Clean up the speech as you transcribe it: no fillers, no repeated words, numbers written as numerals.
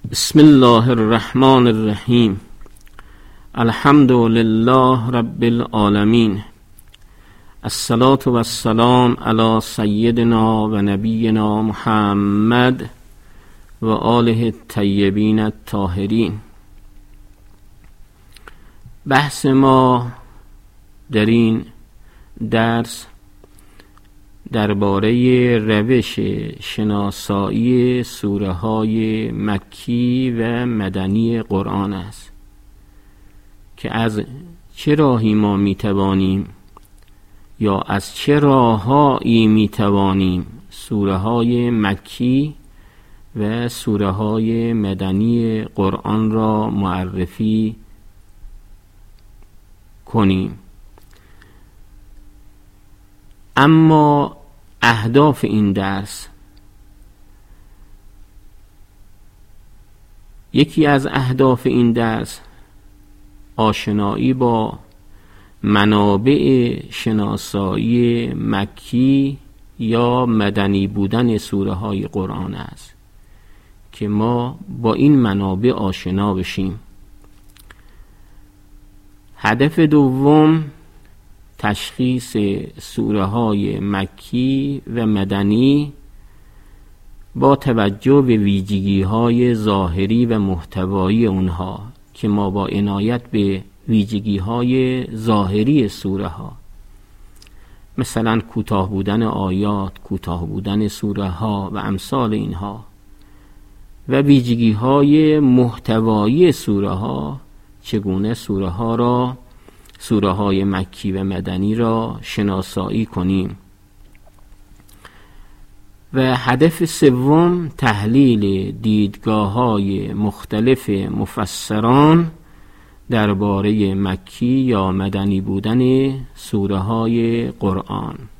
بسم الله الرحمن الرحیم. الحمد لله رب العالمین. الصلاة و السلام علی سیدنا و نبینا محمد و آله الطیبین الطاهرین. بحث ما در این درس درباره روش شناسایی سوره های مکی و مدنی قرآن است که از چه راهی ما میتوانیم یا از چه راههایی میتوانیم سوره های مکی و سوره های مدنی قرآن را معرفی کنیم. اما اهداف این درس، یکی از اهداف این درس آشنایی با منابع شناسایی مکی یا مدنی بودن سوره های قرآن است که ما با این منابع آشنا بشیم. هدف دوم تشخیص سوره های مکی و مدنی با توجه به ویژگی های ظاهری و محتوایی اونها که ما با عنایت به ویژگی های ظاهری سوره ها، مثلا کوتاه بودن آیات، کوتاه بودن سوره ها و امثال اینها، و ویژگی های محتوایی سوره ها، چگونه سوره های مکی و مدنی را شناسایی کنیم. و هدف سوم تحلیل دیدگاه های مختلف مفسران درباره مکی یا مدنی بودن سوره های قرآن.